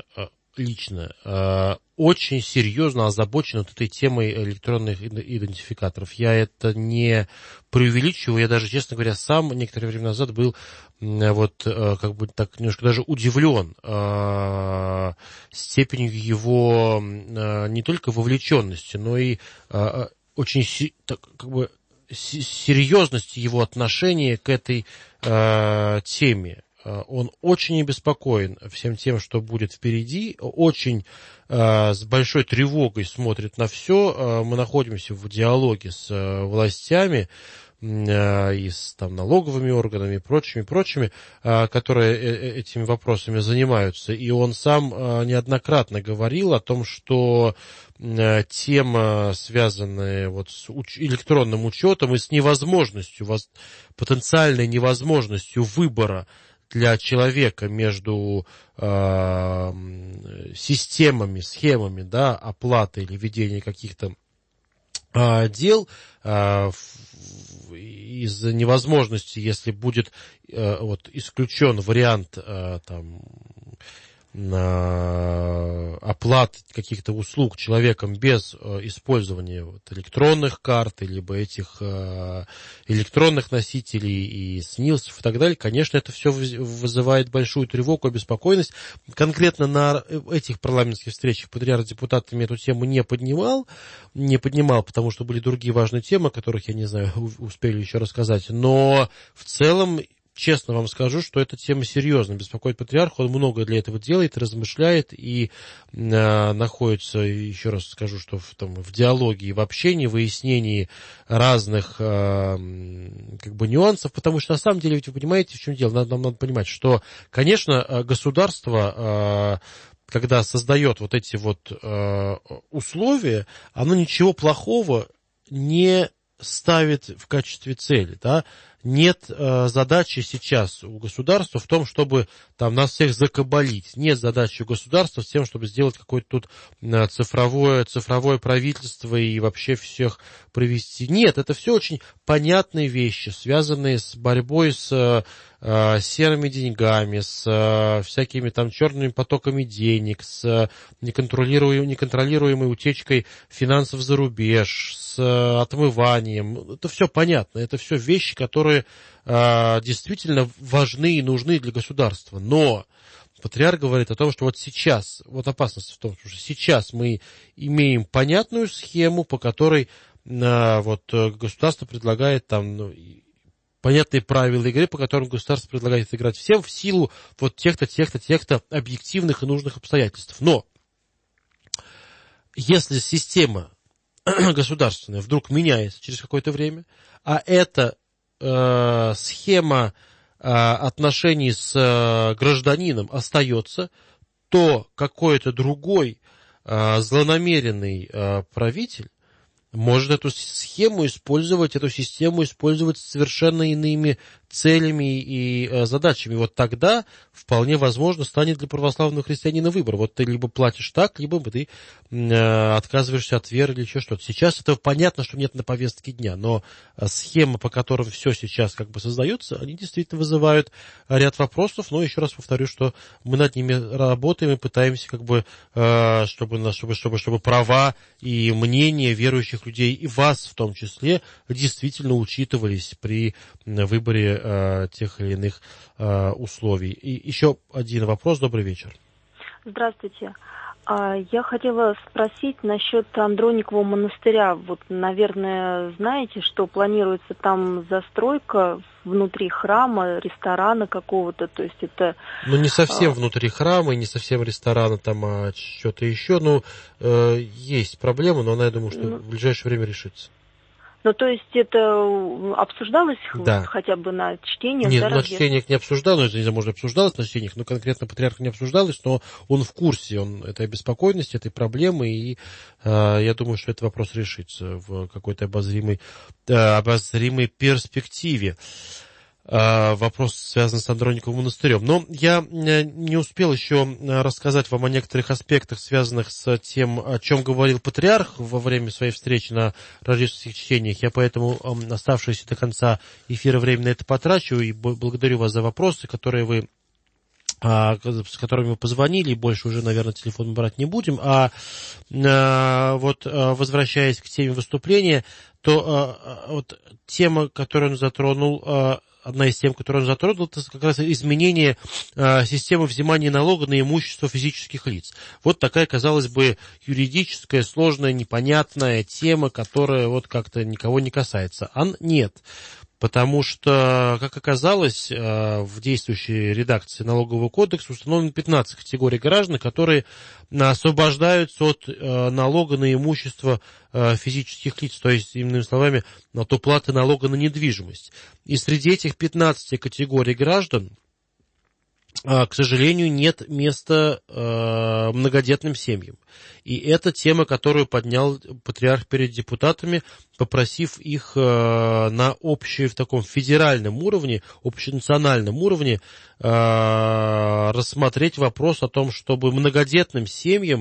очень серьезно озабочен вот этой темой электронных идентификаторов. Я это не преувеличиваю, я даже, честно говоря, сам некоторое время назад был вот как бы так немножко даже удивлен степенью его не только вовлеченности, но и очень как бы серьезности его отношения к этой теме. Он очень обеспокоен всем тем, что будет впереди, очень с большой тревогой смотрит на все. Мы находимся в диалоге с властями и с там, налоговыми органами и прочими, которые этими вопросами занимаются. И он сам неоднократно говорил о том, что тема, связанная вот с электронным учетом и с невозможностью, потенциальной невозможностью выбора для человека между системами, схемами, да, оплаты или ведения каких-то дел из-за невозможности, если будет вот исключен вариант там оплаты каких-то услуг человеком без использования вот электронных карт, либо этих электронных носителей и СНИЛСов и так далее, конечно, это все вызывает большую тревогу, обеспокоенность. Конкретно на этих парламентских встречах патриарх с депутатами эту тему не поднимал, потому что были другие важные темы, о которых, я не знаю, успели еще рассказать, но в целом, честно вам скажу, что эта тема серьезно беспокоит патриарха, он многое для этого делает, размышляет и находится, еще раз скажу, что в диалоге и в общении, в выяснении разных нюансов, потому что на самом деле, ведь вы понимаете, в чем дело, нам надо понимать, что, конечно, государство, когда создает вот эти вот условия, оно ничего плохого не ставит в качестве цели, да. Нет задачи сейчас у государства в том, чтобы там нас всех закабалить. Нет задачи у государства с тем, чтобы сделать какое-то тут цифровое правительство и вообще всех привести. Нет, это все очень понятные вещи, связанные с борьбой с серыми деньгами, с всякими там черными потоками денег, с неконтролируемой утечкой финансов за рубеж, с отмыванием. Это все понятно, это все вещи, которые действительно важны и нужны для государства. Но патриарх говорит о том, что вот сейчас, вот опасность в том, что сейчас мы имеем понятную схему, по которой государство предлагает там понятные правила игры, по которым государство предлагает играть всем в силу вот тех-то объективных и нужных обстоятельств. Но если система государственная вдруг меняется через какое-то время, а эта схема отношений с гражданином остается, то какой-то другой злонамеренный правитель может эту схему использовать, эту систему использовать с совершенно иными целями и задачами. Вот тогда вполне возможно станет для православного христианина выбор. Вот ты либо платишь так, либо ты отказываешься от веры или еще что-то. Сейчас это понятно, что нет на повестке дня, но схемы, по которым все сейчас создается, они действительно вызывают ряд вопросов. Но еще раз повторю, что мы над ними работаем и пытаемся чтобы права и мнения верующих людей, и вас в том числе, действительно учитывались при выборе тех или иных условий. И еще один вопрос. Добрый вечер. Здравствуйте. Я хотела спросить насчет Андроникового монастыря. Вот, наверное, знаете, что планируется там застройка внутри храма, ресторана какого-то, то есть это... Ну, не совсем внутри храма и не совсем ресторана, там, а что-то еще. Есть проблема, но она, я думаю, что в ближайшее время решится. Ну, то есть это обсуждалось хотя бы на чтениях? Нет, на чтениях не обсуждалось, может, обсуждалось на чтениях, но конкретно патриарха не обсуждалось, но он в курсе этой обеспокоенности, этой проблемы, и я думаю, что этот вопрос решится в какой-то обозримой перспективе. Вопрос связан с Андрониковым монастырем. Но я не успел еще рассказать вам о некоторых аспектах, связанных с тем, о чем говорил патриарх во время своей встречи на рождественских чтениях. Я поэтому оставшееся до конца эфира время на это потрачу и благодарю вас за вопросы, с которыми вы позвонили, и больше уже, наверное, телефон брать не будем. Возвращаясь к теме выступления, то тема, которую он затронул, одна из тем, которую он затронул, это как раз изменение системы взимания налога на имущество физических лиц. Вот такая, казалось бы, юридическая, сложная, непонятная тема, которая как-то никого не касается. Нет. Потому что, как оказалось, в действующей редакции Налогового кодекса установлено 15 категорий граждан, которые освобождаются от налога на имущество физических лиц, то есть, иными словами, от уплаты налога на недвижимость. И среди этих 15 категорий граждан, к сожалению, нет места многодетным семьям. И это тема, которую поднял патриарх перед депутатами, попросив их на в таком федеральном уровне, общенациональном уровне рассмотреть вопрос о том, чтобы многодетным семьям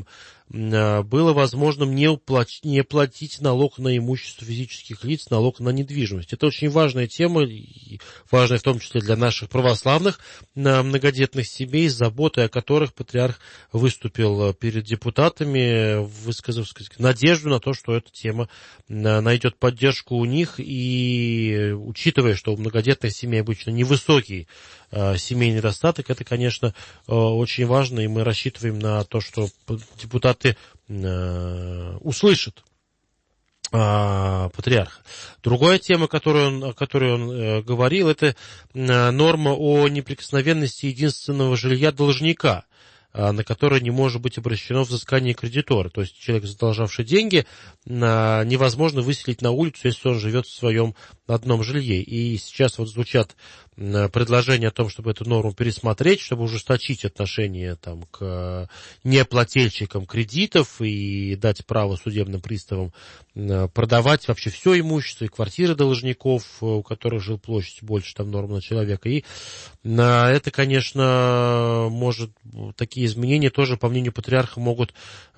было возможным не платить налог на имущество физических лиц, налог на недвижимость. Это очень важная тема, важная в том числе для наших православных многодетных семей, с заботой о которых патриарх выступил перед депутатами, высказав, сказать, надежду на то, что эта тема найдет поддержку у них, и учитывая, что у многодетных семей обычно невысокий семейный достаток, это, конечно, очень важно, и мы рассчитываем на то, что депутаты услышат патриарха. Другая тема, о которой он говорил, это норма о неприкосновенности единственного жилья должника, на которое не может быть обращено взыскание кредитора. То есть человек, задолжавший деньги, невозможно выселить на улицу, если он живет в своем одном жилье. И сейчас вот звучат предложения о том, чтобы эту норму пересмотреть, чтобы ужесточить отношение там, к неплательщикам кредитов и дать право судебным приставам продавать вообще все имущество и квартиры должников, у которых жилплощадь больше там нормы на человека. И это, конечно, может, такие изменения тоже, по мнению патриарха, могут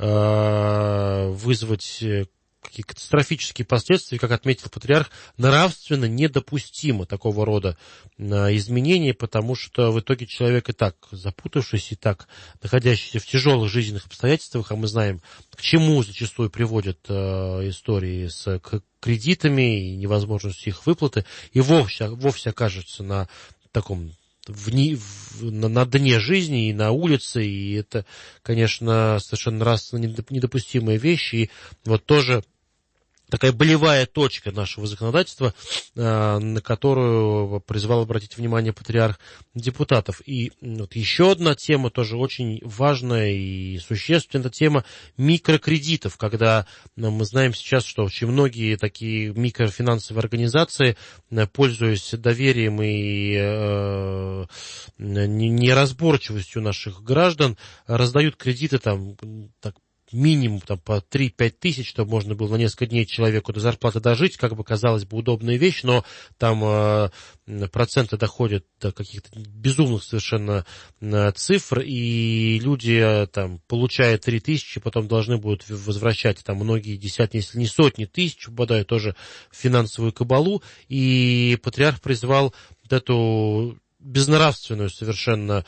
вызвать какие катастрофические последствия, как отметил патриарх, нравственно недопустимо такого рода изменения, потому что в итоге человек и так запутавшийся, и так находящийся в тяжелых жизненных обстоятельствах, а мы знаем, к чему зачастую приводят истории с кредитами и невозможностью их выплаты, и вовсе окажется на таком на дне жизни и на улице, и это, конечно, совершенно нравственно недопустимые вещи, и вот тоже такая болевая точка нашего законодательства, на которую призвал обратить внимание патриарх депутатов. И вот еще одна тема, тоже очень важная и существенная, это тема микрокредитов, когда мы знаем сейчас, что очень многие такие микрофинансовые организации, пользуясь доверием и неразборчивостью наших граждан, раздают кредиты там, так, минимум там, по 3-5 тысяч, чтобы можно было на несколько дней человеку до зарплаты дожить, как бы казалось бы удобная вещь, но там проценты доходят до каких-то безумных совершенно цифр, и люди, там, получая 3 тысячи, потом должны будут возвращать там многие десятки, если не сотни тысяч, попадают тоже в финансовую кабалу, и патриарх призвал вот эту безнравственную совершенно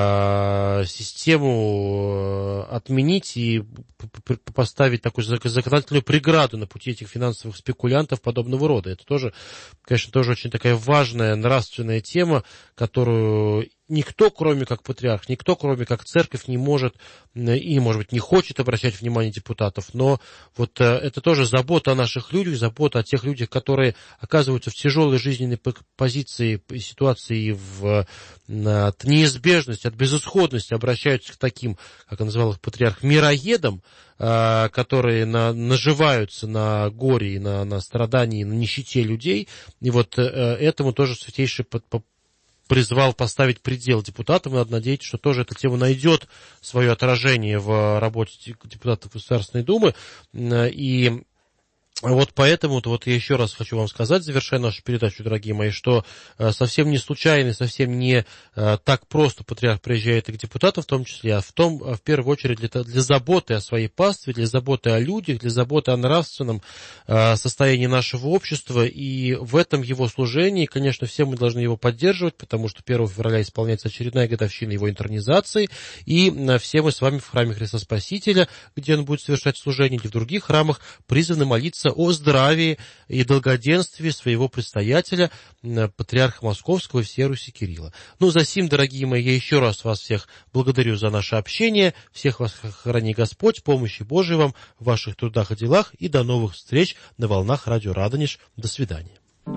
систему отменить и поставить такую законодательную преграду на пути этих финансовых спекулянтов подобного рода. Это тоже, конечно, тоже очень такая важная нравственная тема, которую никто, кроме как патриарх, никто, кроме как церковь, не может и, может быть, не хочет обращать внимание депутатов, но вот это тоже забота о наших людях, забота о тех людях, которые оказываются в тяжелой жизненной позиции, ситуации, от неизбежности, от безысходности, обращаются к таким, как он называл их патриарх, мироедам, которые наживаются на горе и на страдании, на нищете людей, и вот этому тоже Святейший призвал поставить предел депутатам, и надо надеяться, что тоже эта тема найдет свое отражение в работе депутатов Государственной Думы. И вот поэтому вот я еще раз хочу вам сказать, завершая нашу передачу, дорогие мои, что совсем не случайно, совсем не так просто патриарх приезжает и к депутатам в том числе, а в первую очередь для заботы о своей пастве, для заботы о людях, для заботы о нравственном состоянии нашего общества. И в этом его служении, конечно, все мы должны его поддерживать, потому что 1 февраля исполняется очередная годовщина его интронизации, и все мы с вами в храме Христа Спасителя, где он будет совершать служение, или в других храмах, призваны молиться о здравии и долгоденствии своего предстоятеля, патриарха Московского и всей Руси Кирилла. Ну, за сим, дорогие мои, я еще раз вас всех благодарю за наше общение. Всех вас храни Господь, помощи Божией вам в ваших трудах и делах, и до новых встреч на волнах радио Радонеж. До свидания.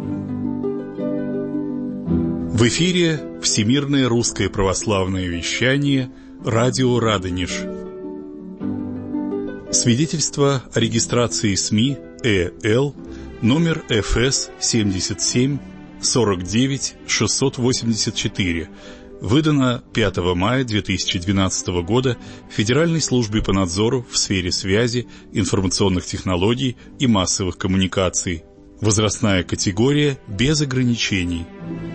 В эфире Всемирное русское православное вещание радио Радонеж. Свидетельство о регистрации СМИ ЭЛ номер ФС 77 49 684, выдано 5 мая 2012 года Федеральной службе по надзору в сфере связи, информационных технологий и массовых коммуникаций. Возрастная категория без ограничений.